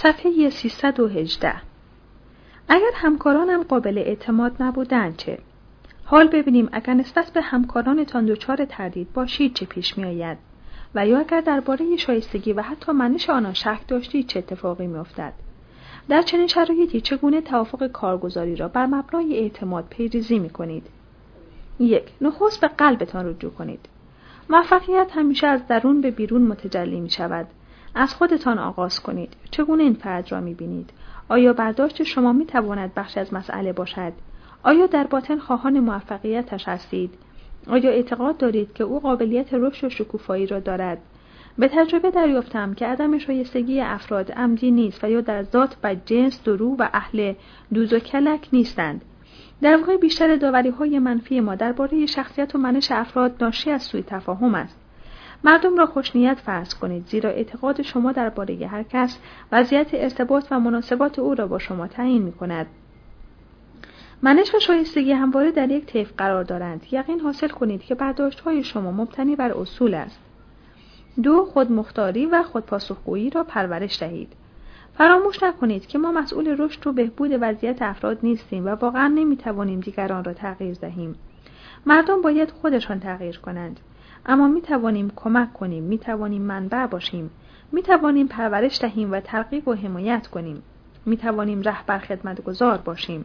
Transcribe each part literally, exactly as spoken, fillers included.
صفحه سیصد و هجده. اگر همکارانم قابل اعتماد نبودند چه؟ حال ببینیم اگر نسبت به همکارانتان دچار تردید باشید چه پیش می آید و یا اگر درباره شایستگی و حتی منش آنها شک داشتید چه اتفاقی می افتد. در چنین شرایطی چگونه توافق کارگزاری را بر مبنای اعتماد پیریزی می کنید؟ یک. نخست به قلبتان رجوع کنید. موفقیت همیشه از درون به بیرون متجلی می شود. از خودتان آغاز کنید. چگونه این فرد را می بینید؟ آیا برداشت شما می تواند بخش از مسئله باشد؟ آیا در باطن خواهان موفقیتش هستید؟ آیا اعتقاد دارید که او قابلیت رشد و شکوفایی را دارد؟ به تجربه دریافتم که عدم شایستگی افراد عمدی نیست و یا در ذات و جنس درو و اهل دوز و کلک نیستند. در واقع بیشتر داوری‌های منفی ما درباره شخصیت و منش افراد ناشی از سوء تفاهم است. مردم را خوشنیت فرض کنید، زیرا اعتقاد شما درباره هر کس وضعیت ارتباط و مناسبات او را با شما تعیین می‌کند. منش و شایستگی همواره در یک طیف قرار دارند. یقین حاصل کنید که برداشت‌های شما مبتنی بر اصول است. دو. خودمختاری و خودپاسخگویی را پرورش دهید. فراموش نکنید که ما مسئول رشد و بهبود وضعیت افراد نیستیم و واقعا نمی‌توانیم دیگران را تغییر دهیم. مردم باید خودشان تغییر کنند. اما می‌توانیم کمک کنیم، می‌توانیم منبع باشیم، می‌توانیم پرورش دهیم و ترغیب و حمایت کنیم. می‌توانیم رهبر خدمتگزار باشیم.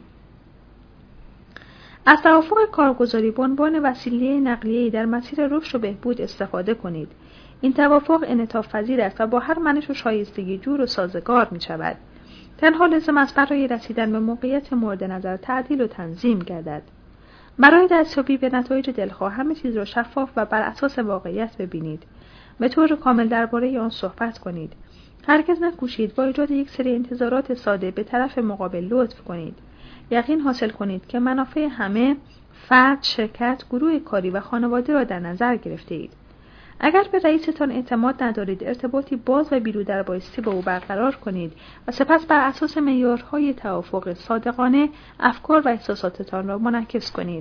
از توافق کارگزاری به عنوان وسیله نقلیه‌ای در مسیر رشد و بهبود استفاده کنید. این توافق انعطاف پذیر است و با هر منش و شایستگی جور و سازگار می شود. تنها لازم است برای رسیدن به موقعیت مورد نظر تعدیل و تنظیم گردد. برای دستیابی به نتایج دلخواه همه چیز را شفاف و بر اساس واقعیت ببینید. به طور کامل درباره آن صحبت کنید. هرگز نکوشید با ایجاد یک سری انتظارات ساده به طرف مقابل لطف کنید. یقین حاصل کنید که منافع همه، فرد، شرکت، گروه کاری و خانواده را در نظر گرفته اید. اگر به رئیستان اعتماد ندارید، ارتباطی باز و بیرودر بایستی با او برقرار کنید و سپس بر اساس معیارهای توافق صادقانه افکار و احساساتتان را منعکس کنید.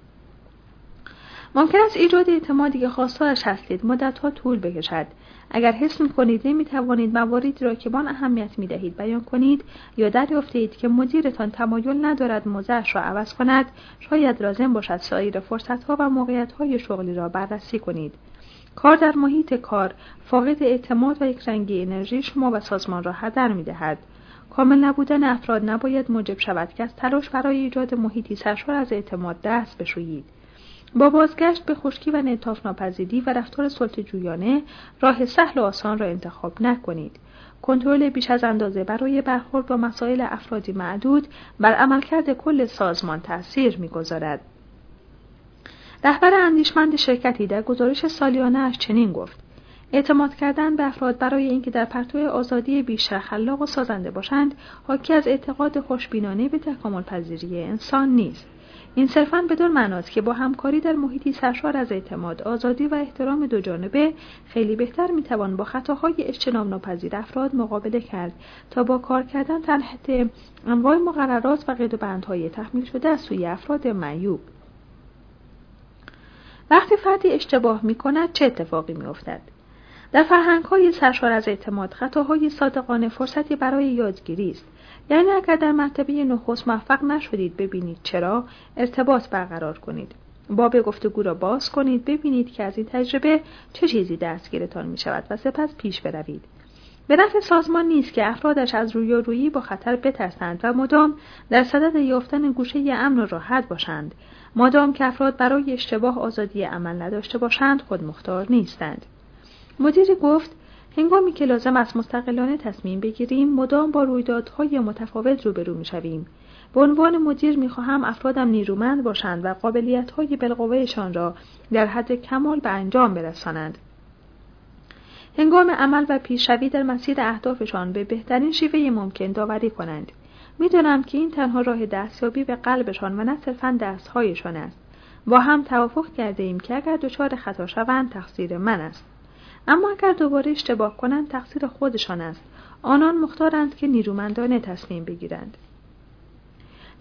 ممکن است ایجاد اعتمادی که خواستارش هستید مدت‌ها طول بکشد. اگر حس می‌کنید نمی‌توانید مواردی را که به آن اهمیت می‌دهید بیان کنید یا دریافتید که مدیرتان تمایل ندارد موضعش را عوض کند، شاید لازم باشد سایر فرصت‌ها و موقعیت‌های شغلی را بررسی کنید. کار در محیط کار فاقد اعتماد و یکرنگی انرژی شما و سازمان را هدر می‌دهد. کامل نبودن افراد نباید موجب شود که از تلاش برای ایجاد محیطی سرشار از اعتماد دست بشویید. با بازگشت به خشکی و انعطاف ناپذیری و رفتار سلطه‌جویانه راه سهل و آسان را انتخاب نکنید. کنترل بیش از اندازه برای برخورد با مسائل افرادی معدود بر عملکرد کل سازمان تأثیر می‌گذارد. رهبر اندیشمند شرکتی در گزارش سالیانه‌اش چنین گفت: اعتماد کردن به افراد برای اینکه در پرتو آزادی بیشتر خلاق و سازنده باشند، حاکی از اعتقاد خوشبینانه به تکامل پذیری انسان نیست. این صرفاً بدون معناست که با همکاری در محیطی سرشار از اعتماد، آزادی و احترام دو جانبه خیلی بهتر میتوان با خطاهای اجتناب ناپذیر افراد مقابله کرد تا با کار کردن تحت انواع مقررات و قید و بندهای تحمیل شده از سوی افراد معیوب. وقتی فردی اشتباه میکند چه اتفاقی میافتد؟ در فرهنگ‌های سرشار از اعتماد، خطاهای صادقانه فرصتی برای یادگیری است. یعنی اگر در مرتبه نخست موفق نشدید ببینید چرا، ارتباط برقرار کنید. باب گفتگو را باز کنید، ببینید که از این تجربه چه چیزی دستگیرتان می شود و سپس پیش بروید. به نفع سازمان نیست که افرادش از رویارویی با خطر بترسند و مدام در صدد یافتن گوشه امن و راحت باشند. مادام که افراد برای اشتباه آزادی عمل نداشته باشند، خودمختار نیستند. مدیری گفت: هنگامی که لازم است مستقلانه تصمیم بگیریم، مدام با رویدادهای متفاوت روبرو می‌شویم. به عنوان مدیر می‌خواهم افرادم نیرومند باشند و قابلیت‌های بالقوه‌شان را در حد کمال به انجام برسانند. هنگام عمل و پیشروی در مسیر اهدافشان به بهترین شیوه ممکن داوری کنند. می‌دانم که این تنها راه دستیابی به قلبشان و نه صرفاً دست‌هایشان است. با هم توافق کرده‌ایم که اگر دچار خطا شوند تقصیر من است. اما اگر دوباره اشتباه کنند تقصیر خودشان است. آنان مختارند که نیرومندانه تصمیم بگیرند.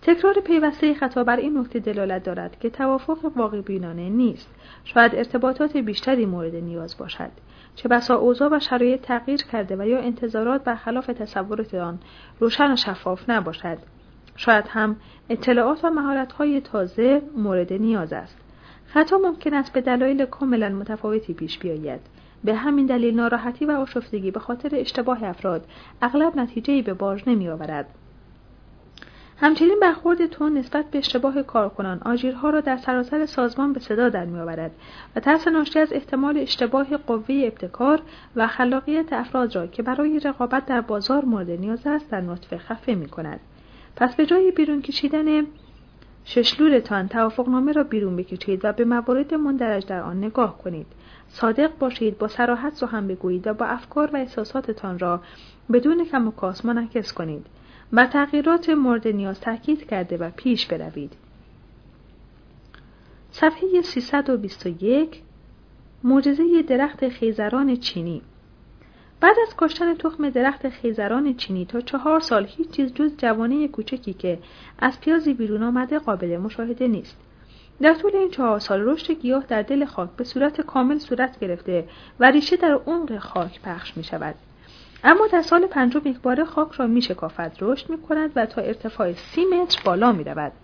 تکرار پیوسته خطا بر این نکته دلالت دارد که توافق واقع بینانه نیست. شاید ارتباطات بیشتری مورد نیاز باشد. چه بسا اوضاع و شرایط تغییر کرده و یا انتظارات برخلاف تصورات آن روشن و شفاف نباشد. شاید هم اطلاعات و مهارت‌های تازه مورد نیاز است. خطا ممکن است به دلایل کاملا متفاوتی پیش بیاید. به همین دلیل ناراحتی و آشفتگی به خاطر اشتباه افراد اغلب نتیجه‌ای به بار نمی‌آورد. همچنین برخورد تند نسبت به اشتباه کارکنان آژیرها را در سراسر سازمان به صدا در می‌آورد و ترس ناشی از احتمال اشتباه قوه ابتکار و خلاقیت افراد را که برای رقابت در بازار مورد نیاز است در نطفه خفه می‌کند. پس به جای بیرون کشیدن ششلولتان توافقنامه را بیرون بکشید و به موارد مندرج در آن نگاه کنید. صادق باشید، با صراحت سخن بگویید و با افکار و احساساتتان را بدون کم و کاست منعکس کنید. بر تغییرات مورد نیاز تاکید کرده و پیش بروید. صفحه سیصد و بیست و یک. معجزه درخت خیزران چینی. بعد از کاشتن تخم درخت خیزران چینی تا چهار سال هیچ چیز جز جوانه کوچکی که از پیازی بیرون آمده قابل مشاهده نیست. در طول این چهار سال رشد گیاه در دل خاک به صورت کامل صورت گرفته و ریشه در عمق خاک پخش می شود. اما در سال پنجم یک بار خاک را می شکافد، رشد می کند و تا ارتفاع سی متر بالا می رود.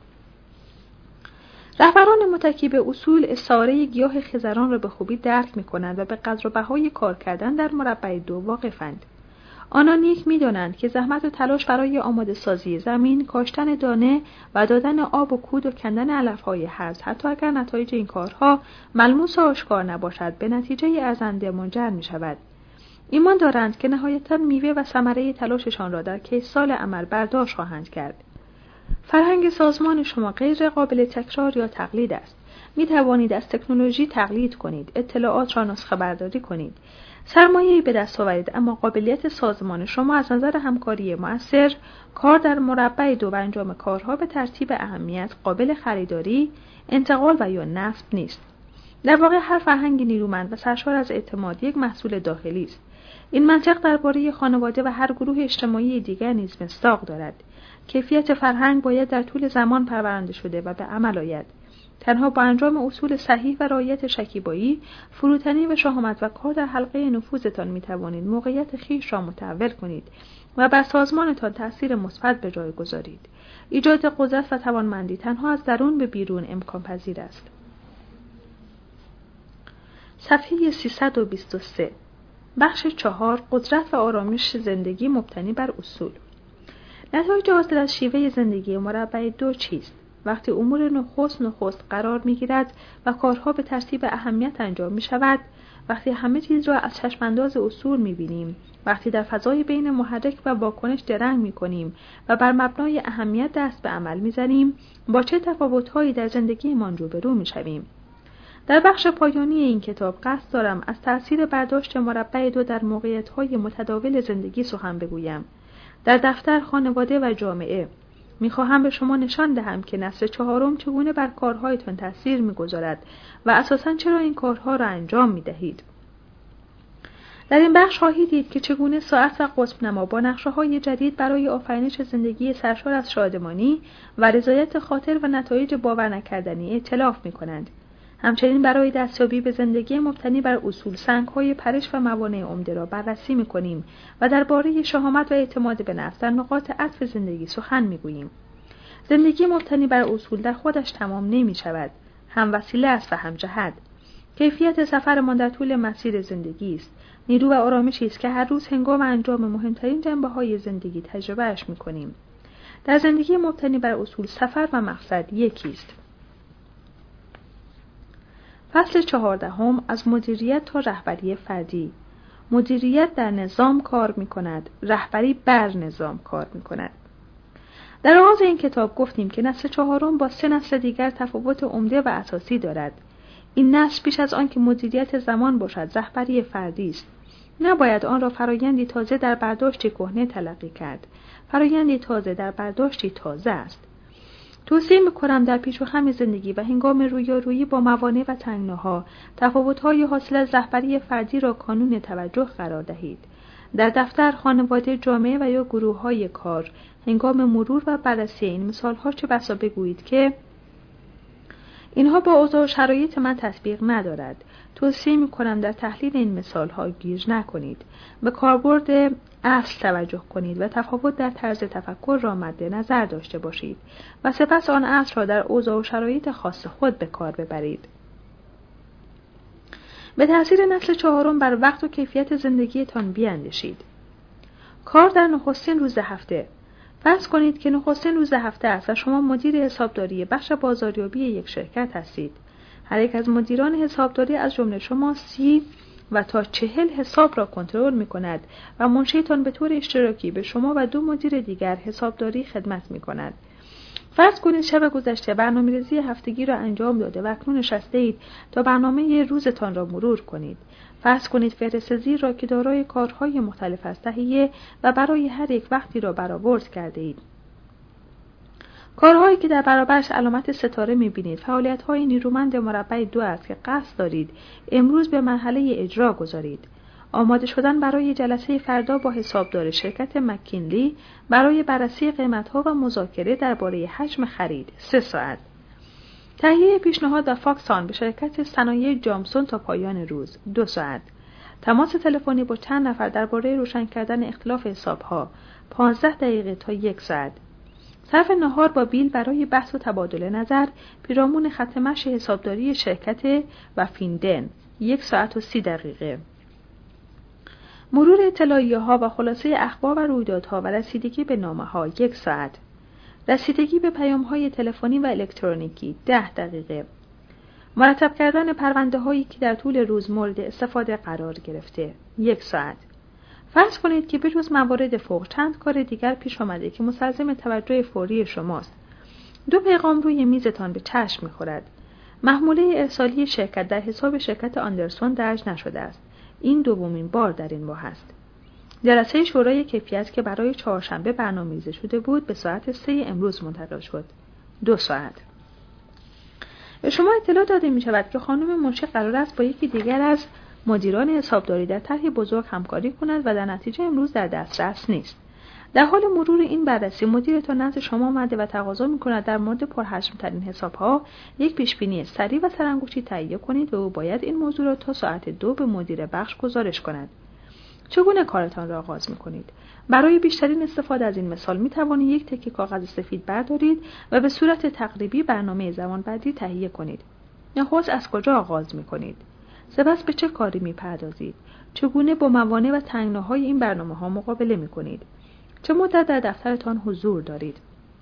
رهبران متکی به اصول استعاره گیاه خیزران را به خوبی درک می کنند و به قدر و بهای کار کردن در مربع دو واقفند. آنان نیک می دانند که زحمت و تلاش برای آماده سازی زمین، کاشتن دانه و دادن آب و کود و کندن علفهای هرز، حتی اگر نتایج این کارها ملموس و آشکار نباشد، به نتیجه ارزنده منجر می شود. ایمان دارند که نهایتاً میوه و ثمره تلاششان را در کیس سال عمل برداشت خواهند کرد. فرهنگ سازمان شما غیر قابل تکرار یا تقلید است. می توانید از تکنولوژی تقلید کنید، اطلاعات را نسخه برداری کنید، سرمایه‌ای به دست آورید، اما قابلیت سازمان شما از نظر همکاری مؤثر، کار در مربع دو و انجام کارها به ترتیب اهمیت قابل خریداری، انتقال و یا نصب نیست. در واقع هر فرهنگ نیرومند و سرشار از اعتماد یک محصول داخلی است. این منطق درباره خانواده و هر گروه اجتماعی دیگر نیز مصداق دارد. کیفیت فرهنگ باید در طول زمان پرورانده شده و به عمل آید. تنها با انجام اصول صحیح و رعایت شکیبایی، فروتنی و شهامت و کار در حلقه نفوذتان می توانید موقعیت خویش را متحول کنید و بر سازمانتان تأثیر مثبت به جای گذارید. ایجاد قدرت و توانمندی تنها از درون به بیرون امکان پذیر است. صفحه سیصد و بیست و سه. بخش چهار. قدرت و آرامش زندگی مبتنی بر اصول. نتایج حاصل از شیوه زندگی مربع دو چیست؟ وقتی امور نخست نخست قرار می گیرد و کارها به ترتیب اهمیت انجام می شود، وقتی همه چیز را از چشمانداز اصول می بینیم، وقتی در فضای بین محرک و واکنش درنگ می کنیم و بر مبنای اهمیت دست به عمل می زنیم، با چه تفاوت‌هایی در زندگیمان روبرو می شویم. در بخش پایانی این کتاب قصد دارم از تأثیر برداشت مربع دو در موقعیت‌های متداول زندگی سخن بگویم. در دفتر، خانواده و جامعه می‌خواهم به شما نشان دهم که نسل چهارم چگونه بر کارهایتان تأثیر می‌گذارد و اساساً چرا این کارها را انجام می‌دهید. در این بخش خواهید دید که چگونه ساعت و قطب نما با نقشه‌های جدید برای آفرینش زندگی سرشار از شادمانی و رضایت خاطر و نتایج باور نکردنی ائتلاف می‌کنند. همچنین برای دستیابی به زندگی مبتنی بر اصول، سنگ‌های پرش و موانع عمده را بررسی می‌کنیم و درباره شهامت و اعتماد به نفس در نقاط عطف زندگی سخن می‌گوییم. زندگی مبتنی بر اصول در خودش تمام نمی‌شود، هم وسیله است و هم جهت. کیفیت سفرمان در طول مسیر زندگی است، نیرو و آرامشی است که هر روز هنگام انجام مهمترین جنبه‌های زندگی تجربه‌اش می‌کنیم. در زندگی مبتنی بر اصول سفر و مقصد یکی است. فصل چهاردهم. از مدیریت تا رهبری فردی. مدیریت در نظام کار می کند، رهبری بر نظام کار می کند. در آغاز این کتاب گفتیم که نسل چهارم با سه نسل دیگر تفاوت عمده و اساسی دارد. این نسل پیش از آن که مدیریت زمان باشد، رهبری فردی است. نباید آن را فرایندی تازه در برداشتی کهنه تلقی کرد. فرایندی تازه در برداشتی تازه است. توصیه می‌کنم در پیش و خم زندگی و هنگام رویارویی با موانع و تنگناها، تفاوت‌های حاصل از رهبری فردی را کانون توجه قرار دهید. در دفتر، خانواده، جامعه و یا گروه‌های کار هنگام مرور و بررسی این مثال‌ها چه بسا بگویید که اینها با اوضاع و شرایط من تطبیق ندارد. توصیه می‌کنم در تحلیل این مثال‌ها گیج نکنید. به کاربرد اصل توجه کنید و تفاوت در طرز تفکر را مد نظر داشته باشید و سپس آن اصل را در اوضاع و شرایط خاص خود به کار ببرید. به تأثیر نسل چهارم بر وقت و کیفیت زندگیتان بیاندیشید. کار در نخستین روز هفته. فرض کنید که نخستین روز هفته است و شما مدیر حسابداری بخش بازاریابی یک شرکت هستید. هر یک از مدیران حسابداری از جمله شما سی و تا چهل حساب را کنترل می کند و منشیتان به طور اشتراکی به شما و دو مدیر دیگر حسابداری خدمت می کند. فرض کنید شب گذشته برنامه‌ریزی هفتگی را انجام داده و اکنون نشسته اید تا برنامه روزتان را مرور کنید. فرض کنید فهرست زیر را که دارای کارهای مختلف است تهیه و برای هر یک وقتی را برآورد کرده اید. کارهایی که در برابرش علامت ستاره می‌بینید فعالیت‌های نیرومند مربع دو است که قصد دارید امروز به مرحله اجرا گذارید. آماده شدن برای جلسه فردا با حسابدار شرکت مکینلی برای بررسی قیمت‌ها و مذاکره درباره حجم خرید سه ساعت. تهیه پیشنهاد و فاکس آن به شرکت صنایع جامسون تا پایان روز دو ساعت. تماس تلفنی با چند نفر درباره روشن کردن اختلاف حساب‌ها پانزده دقیقه تا یک ساعت. صرف نهار با بیل برای بحث و تبادل نظر پیرامون خط مشی حسابداری شرکت و فیندن یک ساعت و سی دقیقه. مرور اطلاعیه‌ها و خلاصه اخبار و رویدادها و رسیدگی به نامه‌ها یک ساعت. رسیدگی به پیام‌های تلفنی و الکترونیکی ده دقیقه. مرتب کردن پرونده‌هایی که در طول روز مورد استفاده قرار گرفته یک ساعت. فرض کنید که بجز موارد فوق چند کار دیگر پیش آمده که مستلزم توجه فوری شماست. دو پیغام روی میزتان به چشم می‌خورد. محموله ارسالی شرکت در حساب شرکت آندرسون درج نشده است. این دومین بار در این ماه است. جلسه شورای کیفیت که برای چهارشنبه برنامه‌ریزی شده بود به ساعت سه امروز منتقل شد. دو ساعت. به شما اطلاع داده می شود که خانم منشی قرار است با یکی دیگر از مدیران حسابداری در طرحی بزرگ همکاری کند و در نتیجه امروز در دسترس نیست. در حال مرور این بررسی مدیرتان نزد شما آمده و تقاضا می کند در مورد پرحجم‌ترین حساب‌ها یک پیشبینی سریع و سرانگشتی تهیه کنید و او باید این موضوع را تا ساعت دو به مدیر بخش گزارش کند. چگونه کارتان را آغاز می کنید؟ برای بیشترین استفاده از این مثال می توانید یک تکه کاغذ سفید بردارید و به صورت تقریبی برنامه زمانبندی تهیه کنید. نخست از کجا آغاز می کنید؟ سپس به چه کاری می پردازید؟ چگونه با موانع و تنگناهای این برنامه ها مقابله می کنید؟ چه مدت در دفترتان حضور دارید؟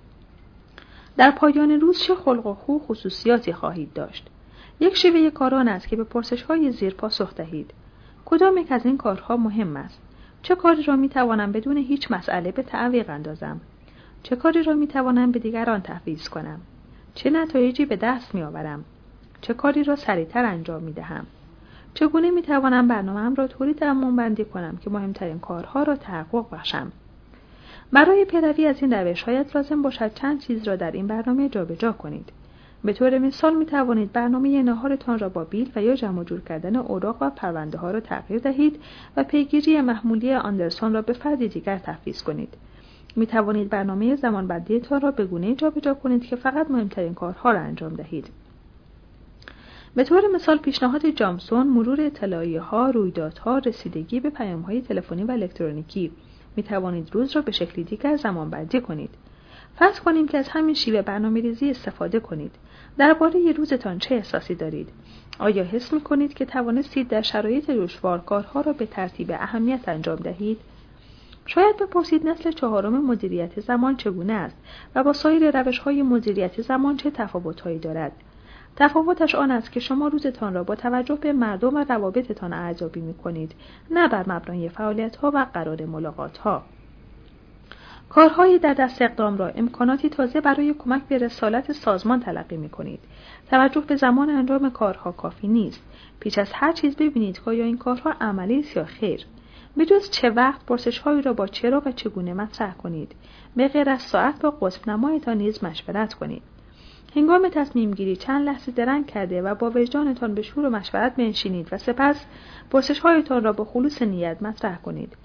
در پایان روز چه خلق و خو خصوصیاتی خواهید داشت؟ یک شیوه کاران است که به پرسش‌های زیر پاسخ دهید. کدام یک از این کارها مهم است؟ چه کاری را می توانم بدون هیچ مسئله به تعویق اندازم؟ چه کاری را می توانم به دیگران تفویض کنم؟ چه نتایجی به دست می آورم؟ چه کاری را سریعتر انجام می دهم؟ چگونه می توانم برنامه‌ام را طوری درمانبندی کنم که مهمترین کارها را تحقق بخشم؟ برای پیروی از این روش شاید لازم باشد چند چیز را در این برنامه جابجا کنید. به طور مثال می توانید برنامه ناهارتان را با بیل و یا جمع جور کردن اوراق و پرونده ها را تغییر دهید و پیگیری محموله آندرسون را به فردی دیگر تفویض کنید. می توانید برنامه زمانبندیتان را به گونه‌ای جابجا کنید که فقط مهمترین کارها را انجام دهید. به طور مثال پیشنهاد جامسون، مرور اطلاعیه‌ها، رویدادها، رسیدگی به پیام‌های تلفنی و الکترونیکی. می توانید روز را به شکلی دیگر زمانبندی کنید. فرض کنیم که از همین شیوه برنامه‌ریزی استفاده کنید. درباره روزتان چه احساسی دارید؟ آیا حس می کنید که توانستید در شرایط دشوار کارها را به ترتیب اهمیت انجام دهید؟ شاید بپرسید نسل چهارم مدیریت زمان چگونه است و با سایر روش‌های مدیریت زمان چه تفاوت‌هایی دارد؟ تفاوتش آن است که شما روزتان را با توجه به مردم و روابطتان ارزیابی می کنید، نه بر مبنای فعالیت‌ها و قرار ملاقات‌ها. کارهایی در دست اقدام را امکاناتی تازه برای کمک به رسالت سازمان تلقی می کنید. توجه به زمان انجام کارها کافی نیست. پیش از هر چیز ببینید که آیا این کارها عملی است یا خیر. به جز چه وقت پرسش‌هایی را با چرا و چگونه مطرح کنید. به غیر از ساعت با قطب نمایتان نیز مشورت کنید. هنگام تصمیم گیری چند لحظه درنگ کرده و با وجدانتان به شور و مشورت بنشینید و سپس پرسش‌هایتان را با خلوص نیت مطرح کنید.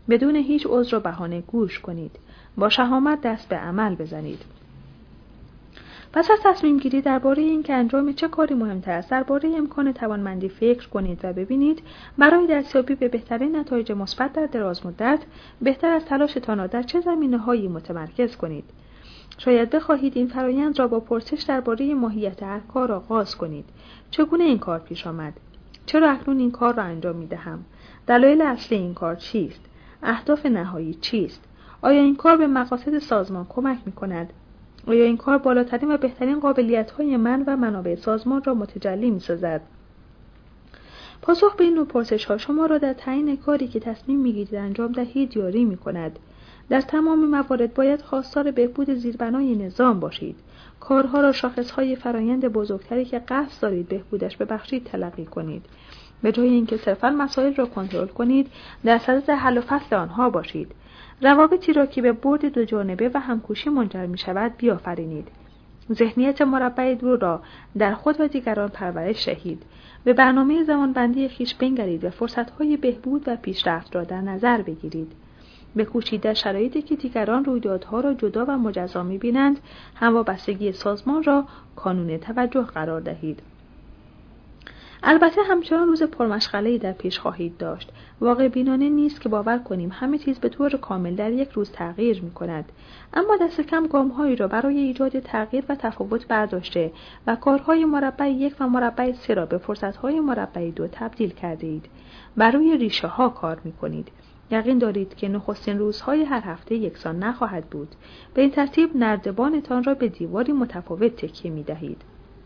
بدون هیچ عذر و بهانه گوش کنید. با شهامت دست به عمل بزنید. پس از تصمیم گیری درباره اینکه انجام چه کاری مهمتر است، درباره امکان توانمندی فکر کنید و ببینید برای دستیابی به بهترین نتایج مثبت در دراز مدت بهتر از تلاشتان را در چه زمینه‌هایی متمرکز کنید. شاید بخواهید این فرایند را با پرسش درباره ماهیت هر کار آغاز کنید. چگونه این کار پیش آمد؟ چرا اکنون این کار را انجام می‌دهم؟ دلایل اصلی این کار چیست؟ اهداف نهایی چیست؟ آیا این کار به مقاصد سازمان کمک می‌کند؟ آیا این کار بالاترین و بهترین قابلیت‌های من و منابع سازمان را متجلی می‌سازد؟ پاسخ به این نوع پرسش‌ها شما را در تعیین کاری که تصمیم می‌گیرید انجام دهید یاری می‌کند. در تمام موارد باید خواستار بهبود زیربنای نظام باشید. کارها را شاخص‌های فرایند بزرگتری که قصد دارید بهبودش ببخشید تلقی کنید. به جای اینکه صرفاً مسائل را کنترل کنید، در صدد حل و فصل آنها باشید. روابطی را که به برد دو جانبه و همکوشی منجر می شود بیافرینید. ذهنیت مربع دور را در خود و دیگران پرورش دهید. به برنامه زمانبندی خویش بنگرید و فرصت‌های بهبود و پیشرفت را در نظر بگیرید. بکوشید در شرایطی که دیگران رویدادها را جدا و مجزا می‌بینند، هموابستگی سازمان را کانون توجه قرار دهید. البته همچنان روز پرمشغله‌ای در پیش خواهید داشت. واقع بینانه نیست که باور کنیم همه چیز به طور کامل در یک روز تغییر می‌کند، اما دست کم گام‌هایی را برای ایجاد تغییر و تفاوت برداشته و کارهای مربع یک و مربع سه را به فرصت‌های مربع دو تبدیل کرده اید. برای ریشه‌ها کار می‌کنید. یقین دارید که نخستین روزهای هر هفته یکسان نخواهد بود. به این ترتیب نردبانتان را به دیواری متفاوت تکیه می‌دهید.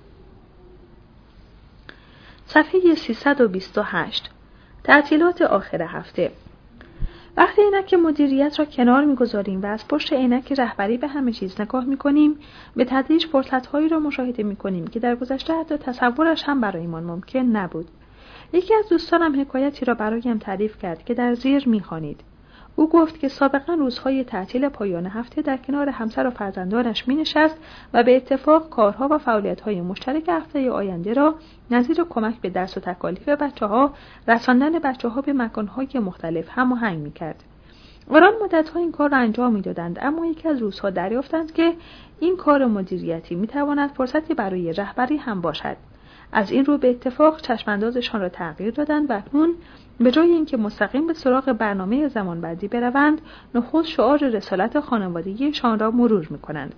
صفحه سیصد و بیست و هشت. تعطیلات آخر هفته. وقتی عینک مدیریت را کنار می‌گذاریم و از پشت عینک رهبری به همه چیز نگاه می‌کنیم، به تدریج فرصت‌هایی را مشاهده می‌کنیم که در گذشته حتی تصورش هم برایمان ممکن نبود. یکی از دوستانم حکایتی را برایم تعریف کرد که در زیر می‌خوانید. او گفت که سابقا روزهای تعطیل پایان هفته در کنار همسر و فرزندانش می‌نشست و به اتفاق کارها و فعالیت‌های مشترک هفته آینده را نظیر کمک به درس و تکالیف بچه‌ها، رساندن بچه‌ها به مکان‌های مختلف هماهنگ می‌کرد. آنان مدت‌ها این کار را انجام می‌دادند، اما یکی از روزها دریافتند که این کار مدیریتی می‌تواند فرصتی برای رهبری هم باشد. از این رو به اتفاق چشماندازشان را تغییر دادند و اکنون به جای اینکه مستقیم به سراغ برنامه زمانبندی بروند، نخست شعار رسالت خانوادگیشان را مرور می‌کنند.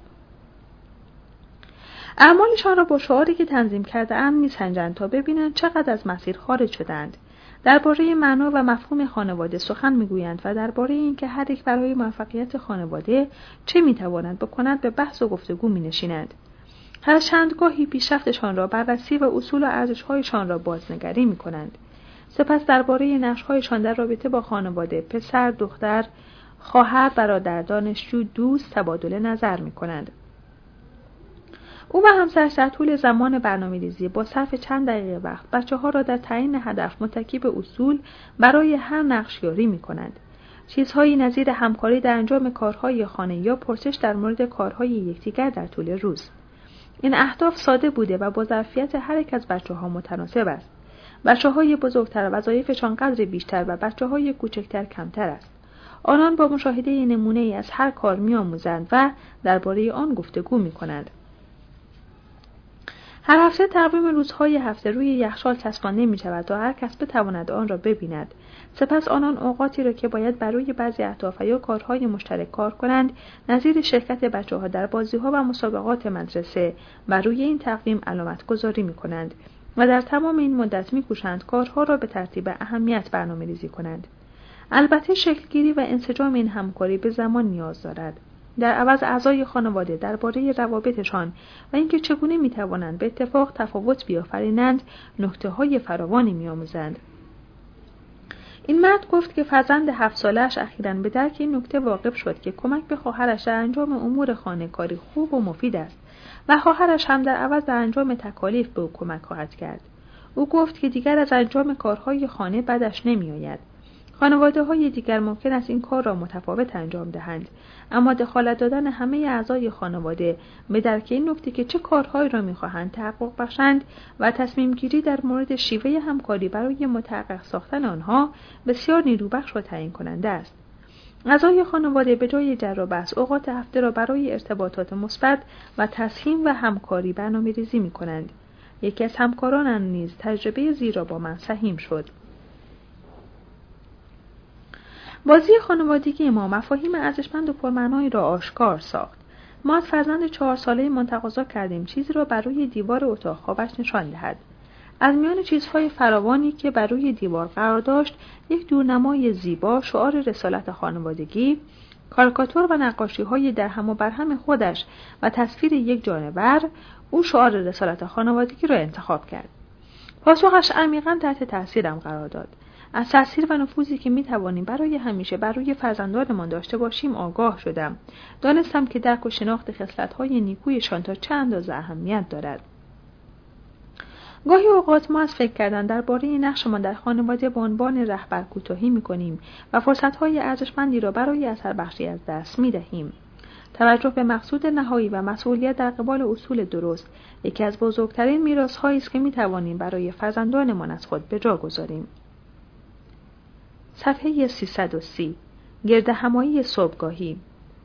اعمالشان را با شعاری که تنظیم کرده اند می‌سنجند تا ببینند چقدر از مسیر خارج شدند. درباره معنا و مفهوم خانواده سخن می‌گویند و درباره اینکه هر یک برای موفقیت خانواده چه می‌توانند بکنند به بحث و گفتگو می‌نشینند. هر چندگاهی پیشرفتشان را بررسی و اصول و ارزش‌هایشان را بازنگری می‌کنند. سپس درباره نقش‌هایشان در رابطه با خانواده، پسر، دختر، خواهر، برادر، دانشجو، دوست تبادل نظر می‌کنند. او و همسرش در طول زمان برنامه‌ریزی با صرف چند دقیقه وقت بچه‌ها را در تعیین هدف متکی به اصول برای هر نقش یاری می‌کنند. چیزهایی نظیر همکاری در انجام کارهای خانه یا پرسش در مورد کارهای یکدیگر در طول روز. این اهداف ساده بوده و با ظرفیت هر یک از بچه‌ها متناسب است. بچه‌های بزرگتر وظایفشان قدر بیشتر و بچه‌های کوچکتر کمتر است. آنان با مشاهده نمونه‌ای از هر کار می‌آموزند و درباره آن گفتگو می‌کنند. هر هفته تقویم روزهای هفته روی یخچال چسبانده می‌شود تا هر کس بتواند آن را ببیند. سپس آنان اوقاتی را که باید برای بعضی اهداف یا کارهای مشترک کار کنند، نظیر شرکت بچه‌ها در بازی‌ها و مسابقات مدرسه، بر روی این تقویم علامت گذاری می‌کنند و در تمام این مدت می‌کوشند کارها را به ترتیب اهمیت برنامه‌ریزی کنند. البته شکلگیری و انسجام این همکاری به زمان نیاز دارد. در عوض اعضای خانواده درباره روابطشان و اینکه چگونه می‌توانند به اتفاق تفاوت بیافرینند، نکته‌های فراوانی می‌آموزند. این مرد گفت که فرزند هفت ساله‌اش اخیراً به درک این نکته واقف شد که کمک به خواهرش در انجام امور خانه کاری خوب و مفید است و خواهرش هم در عوض در انجام تکالیف به او کمک خواهد کرد. او گفت که دیگر از انجام کارهای خانه بدش نمی‌آید. خانواده‌های دیگر ممکن است این کار را متفاوت انجام دهند، اما دخالت دادن همه اعضای خانواده به درک این نکته که چه کارهایی را می‌خواهند تحقق بخشند و تصمیم گیری در مورد شیوه همکاری برای متحقق ساختن آنها بسیار نیروبخش و تعیین کننده است. اعضای خانواده به جای جر و بحث اوقات هفته را برای ارتباطات مثبت و تسهیم و همکاری برنامه‌ریزی می‌کنند. یکی از همکارانم نیز تجربه زیرا با من سهیم شد. بازی خانوادگی ما مفاهیم ارزشمند و پرمعنایی را آشکار ساخت. ما از فرزند چهار ساله من تقاضا کردیم چیزی را بر روی دیوار اتاق خوابش نشان دهد. از میان چیزهای فراوانی که بر روی دیوار قرار داشت، یک دورنمای زیبا، شعار رسالت خانوادگی، کاریکاتور و نقاشی‌های در هم و بر هم خودش و تصویر یک جانور، او شعار رسالت خانوادگی را انتخاب کرد. پاسخش عمیقاً تحت تأثیرم قرار داد. از تأثیر و نفوذی که می‌توانیم برای همیشه بر روی فرزندانمان داشته باشیم آگاه شدم. دانستم که درک و شناخت خصلت‌های نیکویشان تا چه اندازه اهمیت دارد. گاهی اوقات ما از فکر کردن درباره نقشمان در خانواده به عنوان رهبر کوتاهی می‌کنیم و فرصت‌های ارزشمندی را برای اثر بخشی از دست می‌دهیم. توجه به مقصود نهایی و مسئولیت در قبال اصول درست یکی از بزرگترین میراث‌هایی است که می‌توانیم برای فرزندانمان از خود به جا گذاریم. صفحه سیصد و سی. گردهمایی صبحگاهی.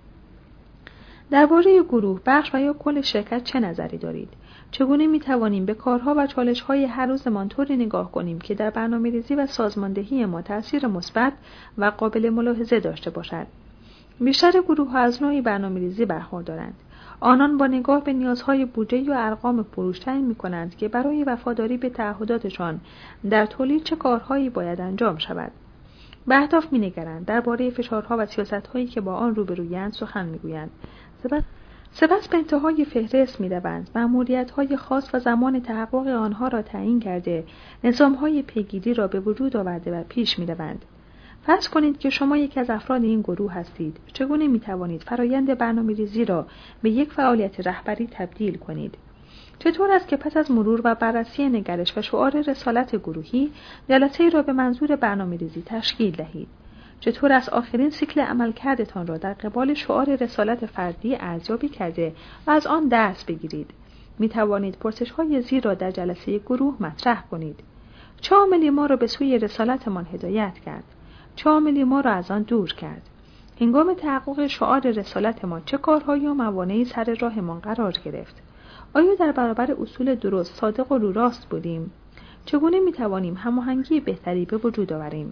درباره گروه، بخش و یا کل شرکت چه نظری دارید؟ چگونه می توانیم به کارها و چالش‌های هر روزمان طوری نگاه کنیم که در برنامه‌ریزی و سازماندهی ما تأثیر مثبت و قابل ملاحظه داشته باشد؟ بیشتر گروه‌ها از نوعی برنامه‌ریزی برخوردارند. آنان با نگاه به نیازهای بودجه و ارقام فروش تعیین می‌کنند که برای وفاداری به تعهداتشان در تولید چه کارهایی باید انجام شود. به اهداف می‌نگرند، درباره فشارها و سیاست‌هایی که با آن روبرویند سخن می‌گویند. سپس سپس به انتهای فهرست می‌روند، مأموریت‌های خاص و زمان تحقق آنها را تعیین کرده، نظام‌های پیگیری را به وجود آورده و پیش می‌روند. فرض کنید که شما یکی از افراد این گروه هستید. چگونه می‌توانید فرایند برنامه‌ریزی را به یک فعالیت رهبری تبدیل کنید؟ چطور است که پس از مرور و بررسی نگرش و شعار رسالت گروهی، جلسه‌ای را به منظور برنامه‌ریزی تشکیل دهید؟ چطور است آخرین سیکل عملکردتان را در قبال شعار رسالت فردی ارزیابی کرده و از آن درس بگیرید؟ می توانید پرسش‌های زیر را در جلسه گروه مطرح کنید. چه عاملی ما را به سوی رسالتمان هدایت کرد؟ چه عاملی ما را از آن دور کرد؟ هنگام تحقق شعار رسالت ما چه کارهایی و موانعی سر راهمان قرار گرفت؟ آیا در برابر اصول درست صادق و رو راست بودیم؟ چگونه می توانیم هماهنگی بهتری به وجود آوریم؟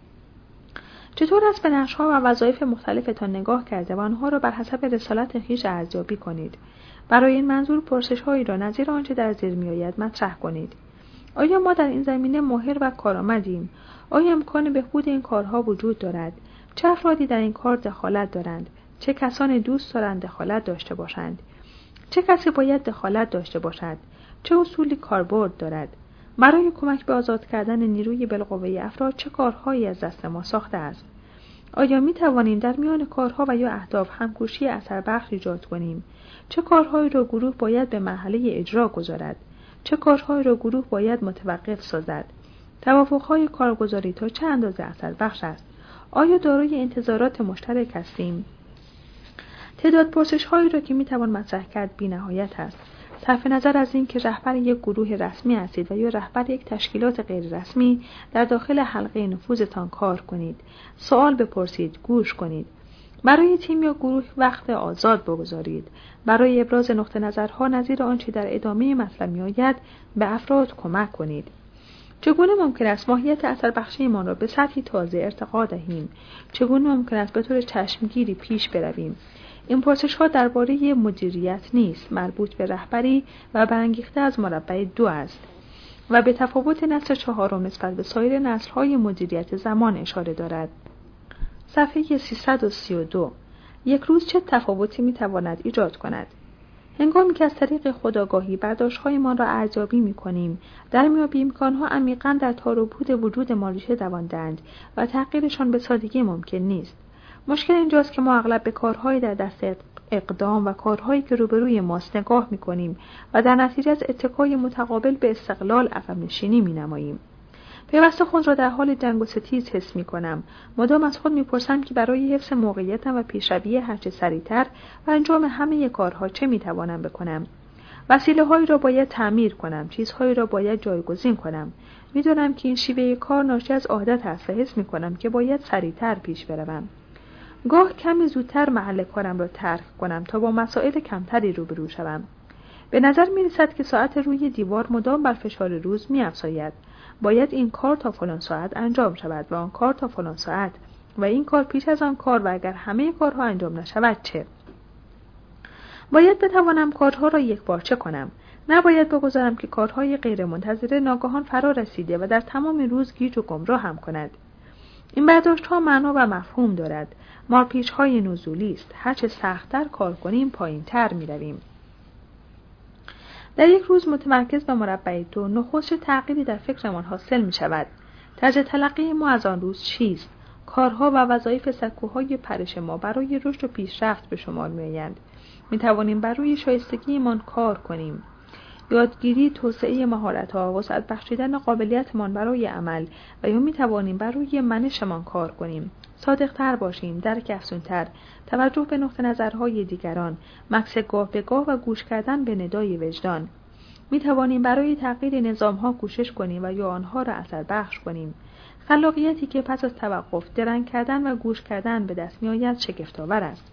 چطور است به نقش‌ها و وظایف مختلفتان نگاه کرده و آنها را بر حسب رسالت خویش ارزیابی کنید؟ برای این منظور پرسش‌هایی را نظیر آنچه در زیر می‌آید مطرح کنید. آیا ما در این زمینه ماهر و کارآمدیم؟ آیا امکان بهبود این کارها وجود دارد؟ چه افرادی در این کار دخالت دارند؟ چه کسانی دوست دارند دخالت داشته باشند؟ چه کسی باید دخالت داشته باشد؟ چه اصولی کاربرد دارد؟ برای کمک به آزاد کردن نیروی بالقوه افراد چه کارهایی از دست ما ساخته است؟ آیا می توانیم در میان کارها و یا اهداف همکوشی اثر بخش ایجاد کنیم؟ چه کارهایی را گروه باید به مرحله اجرا گذارد؟ چه کارهایی را گروه باید متوقف سازد؟ توافقهای کارگزاری تا چه اندازه اثر بخش است؟ آیا دارای انتظارات مشترک هستیم؟ تعداد پرسش‌هایی را که می‌توان مطرح کرد بی‌نهایت است. صرف نظر از این که رهبر یک گروه رسمی هستید و یا رهبر یک تشکیلات غیر رسمی، در داخل حلقه نفوذتان کار کنید. سوال بپرسید، گوش کنید. برای تیم یا گروه وقت آزاد بگذارید. برای ابراز نقطه نظرها نظیر آنچه در ادامه مطلب می‌آید به افراد کمک کنید. چگونه ممکن است ماهیت اثر بخشیمان را به سطحی تازه ارتقا دهیم؟ چگونه ممکن است به طور چشمگیری پیش برویم؟ این پرسش‌ها درباره مدیریت نیست، مربوط به رهبری و برانگیخته از مربع دو است و به تفاوت نسل چهارم نسبت به سایر نسل‌های مدیریت زمان اشاره دارد. صفحه سیصد و سی و دو. یک روز چه تفاوتی می‌تواند ایجاد کند؟ هنگامی که از طریق خودآگاهی برداشت‌هایمان را ارزیابی می‌کنیم، در می‌یابیم امکان‌ها عمیقاً در تار و پود وجودمان ریشه دوانده‌اند و تغییرشان به سادگی ممکن نیست. مشکل اینجاست که ما اغلب به کارهایی در دست اقدام و کارهایی که روبروی ماست نگاه می‌کنیم و در نتیجه از اتکای متقابل به استقلال عقب نشینی می‌نماییم. پیوسته خود را در حال جنگ و ستیز حس می‌کنم. مدام از خود می‌پرسم که برای حفظ موقعیتم و پیشروی هرچه سریعتر و انجام همه کارها چه می‌توانم بکنم. وسیله‌هایی را باید تعمیر کنم، چیزهایی را باید جایگزین کنم. می‌دانم که این شیوه کار ناشی از عادت است و حس می‌کنم که باید سریعتر پیش بروم. گاه کمی زودتر محل کارم را ترک کنم تا با مسائل کمتری روبرو شوم. به نظر می رسد که ساعت روی دیوار مدام بر فشار روز می افزاید. باید این کار تا فلان ساعت انجام شود و آن کار تا فلان ساعت و این کار پیش از آن کار و اگر همه کارها انجام نشود چه؟ باید بتوانم کارها را یک بارچه کنم. نباید بگذارم که کارهای غیر منتظره ناگهان فرا رسیده و در تمام روز گیج و گمراه هم کند. این برداشت‌ها معنا و مفهوم دارد. مارپیچ‌های نزولی است. هرچه سخت‌تر کار کنیم پایین‌تر می‌رویم. در یک روز متمرکز به مربع دو نخست تغییری در فکرمان حاصل می‌شود. طرز تلقی ما از آن روز چیست؟ کارها و وظایف سکوهای پرش ما برای رشد و پیشرفت به شمار می‌آیند. می‌توانیم بر روی شایستگیمان کار کنیم. یادگیری، توسعه مهارت‌ها، وسعت بخشیدن قابلیتمان برای عمل و یا می‌توانیم بر روی منشمان کار کنیم. صادق‌تر باشیم، درک افزون‌تر، توجه به نقطه نظرهای دیگران، مکث گاه به گاه و گوش کردن به ندای وجدان. می‌توانیم برای تغییر نظام‌ها کوشش کنیم و یا آنها را اثر بخش کنیم. خلاقیتی که پس از توقف درنگ کردن و گوش کردن به دست می‌آید شگفت‌آور است.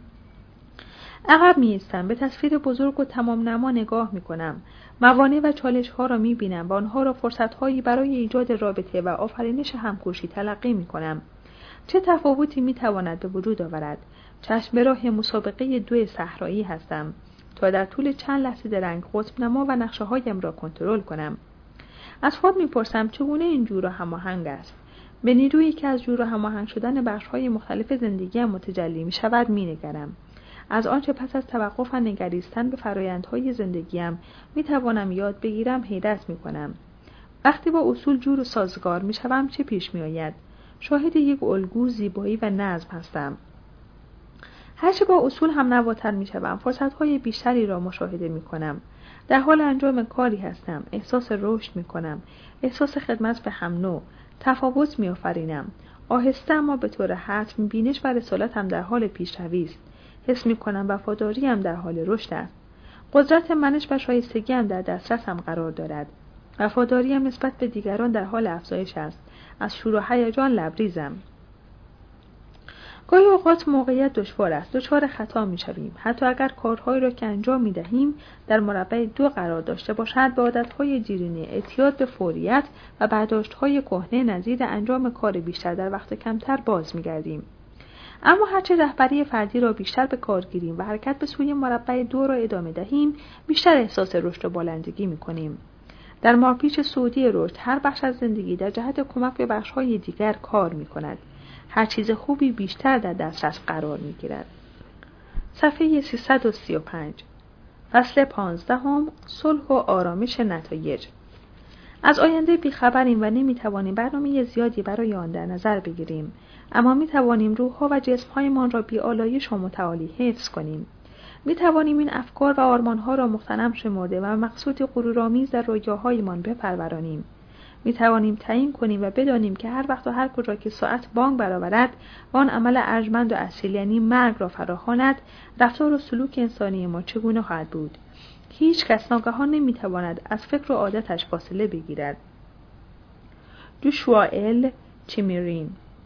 عقب می‌ایستم، به تصویر بزرگ و تمام نما نگاه می‌کنم. موانع و چالش‌ها را می‌بینم و آنها را فرصت‌هایی برای ایجاد رابطه و آفرینش همکوشی تلقی می‌کنم. چه تفاوتی می‌تواند به وجود آورد؟ چشم به راه مسابقه دو صحرایی هستم تا در طول چند لحظه درنگ قطب نما و نقشه‌هایم را کنترل کنم. از خود می‌پرسم چگونه این جور و هماهنگ است. به نیرویی که از جور و هماهنگ شدن بخش‌های مختلف زندگیم متجلی می‌شود می‌نگرم. از آنچه پس از توقف و نگریستن به فرایندهای زندگیم می‌توانم یاد بگیرم حیرت می‌کنم. وقتی با اصول جور و سازگار می‌شوم چه پیش می‌آید؟ شاهد یک الگو، زیبایی و نظم هستم. هرچه با اصول هم نواتر می‌شوم، فرصت‌های بیشتری را مشاهده می‌کنم. در حال انجام کاری هستم، احساس رشد می‌کنم، احساس خدمت به هم نوع، تفاوت می‌آفرینم. آهسته اما به طور حتم بینش و رسالتم در حال پیشروی است. حس می‌کنم وفاداریم در حال رشد است. قدرت منش و شایستگیم در دسترسم قرار دارد. وفاداریم نسبت به دیگران در حال افزایش است. از شور و هیجان لبریزم. گاهی اوقات موقعیت دشوار است، دچار خطا می‌شویم. حتی اگر کارهایی را که انجام می‌دهیم در مربع دو قرار داشته باشد، به عادت‌های دیرینه، اعتیاد به فوریت و برداشت‌های کهنه نظیر انجام کار بیشتر در وقت کمتر باز می‌گردیم. اما هرچه رهبری فردی را بیشتر به کار گیریم و حرکت به سوی مربع دو را ادامه دهیم، بیشتر احساس رشد و بالندگی می‌کنیم. در مارپیچ صعودی رشد، هر بخش از زندگی در جهت کمک به بخش‌های دیگر کار می‌کند. هر چیز خوبی بیشتر در دسترس قرار می‌گیرد. صفحه سیصد و سی و پنج. فصل پانزدهم. صلح و آرامش نتایج. از آینده بیخبریم و نمی‌توانیم برنامه زیادی برای آن در نظر بگیریم، اما می‌توانیم روح‌ها و جسم‌هایمان را بی‌آلایش و متعالی حفظ کنیم. می‌توانیم این افکار و آرمان‌ها را مغتنم شمرده و مقصود غرورآمیز در رویاهایمان بپرورانیم. می‌توانیم تعیین کنیم و بدانیم که هر وقت و هر کجا که ساعت بانگ برآورد و آن عمل ارجمند و اصیل یعنی مرگ را فراخواند، رفتار و سلوک انسانی ما چگونه خواهد بود. هیچ کس ناگهان نمی‌تواند از فکر و عادتش فاصله بگیرد. جوشوا ال چیمیرین،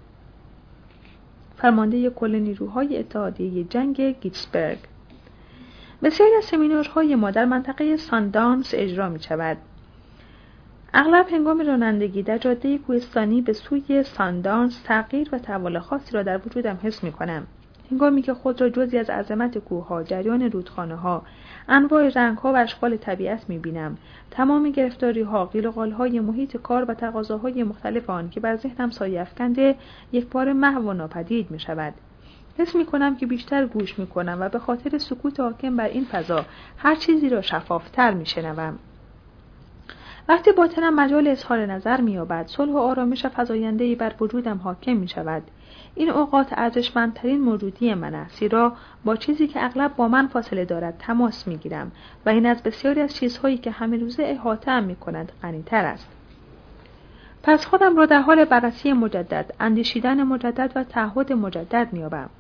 فرمانده کل نیروهای اتحادیه جنگ گیتسبرگ. بسیاری از سمینارهای ما در منطقه ساندانس اجرا می‌شود. اغلب هنگام رانندگی در جاده کوهستانی به سوی ساندانس تغییر و تحول خاصی را در وجودم حس می‌کنم. هنگامی که خود را جزئی از عظمت کوه‌ها، جریان رودخانه‌ها، انواع رنگ‌ها و اشکال طبیعت می‌بینم، تمام گرفتاری‌ها، قیل و قال‌های محیط کار و تقاضاهای مختلف آن که بر ذهنم سایه افکنده، یکباره محو و ناپدید می‌شود. حس می‌کنم که بیشتر گوش می‌کنم و به خاطر سکوت حاکم بر این فضا هر چیزی را شفاف‌تر می‌شنوم. وقتی باطنم مجال اظهار نظر می‌یابد، صلح و آرامش فزاینده‌ای بر وجودم حاکم می‌شود. این اوقات ارزشمندترین موجودی من است، زیرا با چیزی که اغلب با من فاصله دارد تماس می‌گیرم و این از بسیاری از چیزهایی که همه روزه احاطه‌ام می‌کند غنی‌تر است. پس خودم را در حال بررسی مجدد، اندیشیدن مجدد و تعهد مجدد می‌یابم.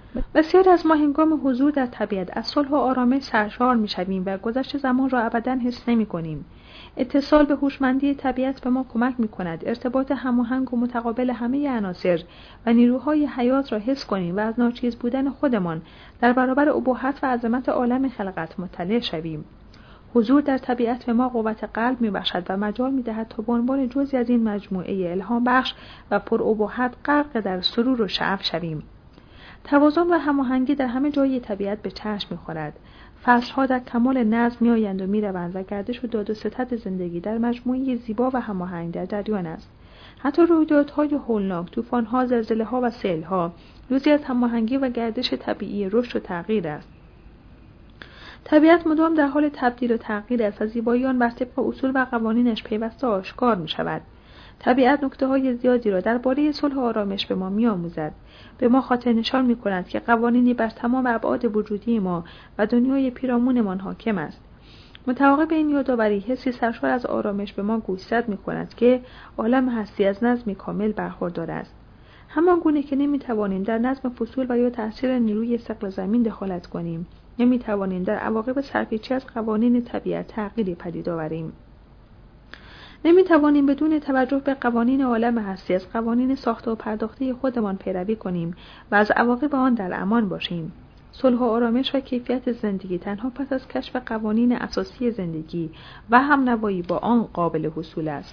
بسیاری از ما هنگام حضور در طبیعت از صلح و آرامش سرشار می‌شویم و گذشت زمان را ابداً حس نمی‌کنیم. اتصال به هوشمندی طبیعت به ما کمک می‌کند ارتباط هماهنگ و متقابل همه عناصر و نیروهای حیات را حس کنیم و از ناچیز بودن خودمان در برابر ابهت و عظمت عالم خلقت مطلع شویم. حضور در طبیعت به ما قوت قلب می‌بخشد و مجال می‌دهد تا به عنوان جزئی از این مجموعه الهام بخش و پرابهت غرق در سرور و شعف شویم. توازن و هماهنگی در همه جای طبیعت به چشم می‌خورد. فصل‌ها در کمال نظم می‌آیند و می‌روند و گردش و داد و ستد زندگی در مجموعه زیبا و هماهنگ در جریان است. حتی رویدادهای هولناک، طوفان‌ها، زلزله‌ها و سیل‌ها روزی از هماهنگی و گردش طبیعی رشد و تغییر است. طبیعت مدام در حال تبدیل و تغییر است و زیبایی آن بر طبق اصول و قوانینش پیوسته آشکار می‌شود. طبیعت نکته‌های زیادی را درباره صلح و آرامش به ما می‌آموزد. به ما خاطر نشان می‌کند که قوانینی بر تمام ابعاد وجودی ما و دنیای پیرامونمان حاکم است. متعاقب این یادآوری، حسی سرشار از آرامش به ما گوشزد می‌کند که عالم هستی از نظمی کامل برخوردار است. همان گونه که نمی‌توانیم در نظم فصول و یا تأثیر نیروی ثقل زمین دخالت کنیم، نمی‌توانیم در عواقب سرپیچی از قوانین طبیعت تغییری پدید آوریم. نمی توانیم بدون توجه به قوانین عالم هستی از قوانین ساخته و پرداخته خودمان پیروی کنیم و از عواقب آن در امان باشیم. صلح و آرامش و کیفیت زندگی تنها پس از کشف قوانین اساسی زندگی و همنوایی با آن قابل حصول است.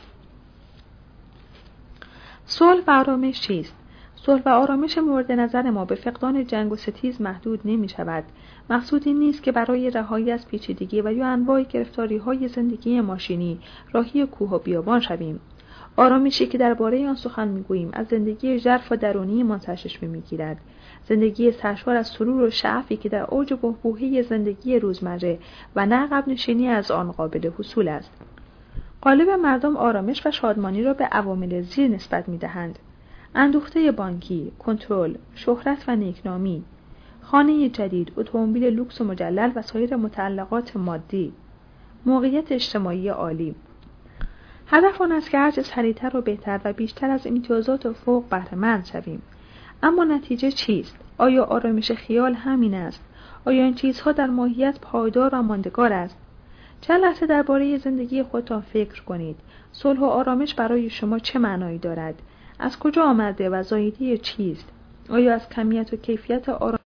صلح و آرامش چیست؟ صلح و آرامش مورد نظر ما به فقدان جنگ و ستیز محدود نمی شود. مقصود این نیست که برای رهایی از پیچیدگی و یا انواع گرفتاری‌های زندگی ماشینی راهی کوه و بیابان شویم. آرامشی که درباره آن سخن می‌گوییم از زندگی ژرف و درونی ما سرچشمه می‌گیرد. زندگی سرشار از سرور و شعفی که در اوج بحبوحه زندگی روزمره و نه عقب نشینی از آن قابل حصول است. غالب مردم آرامش و شادمانی را به عوامل زیر نسبت می‌دهند: اندوخته بانکی، کنترل، شهرت و نیکنامی، خانه جدید، اتومبیل لوکس و مجلل و سایر متعلقات مادی، موقعیت اجتماعی عالی. هدف آن است که هرچه سریعتر و بهتر و بیشتر از امتیازات و فوق بهره‌مند شویم. اما نتیجه چیست؟ آیا آرامش خیال همین است؟ آیا این چیزها در ماهیت پایدار و ماندگار است؟ چند لحظه درباره زندگی خودتان فکر کنید. صلح و آرامش برای شما چه معنایی دارد؟ از کجا آمده و زایده چیست؟ آیا از کمیت و کیفیت آرامش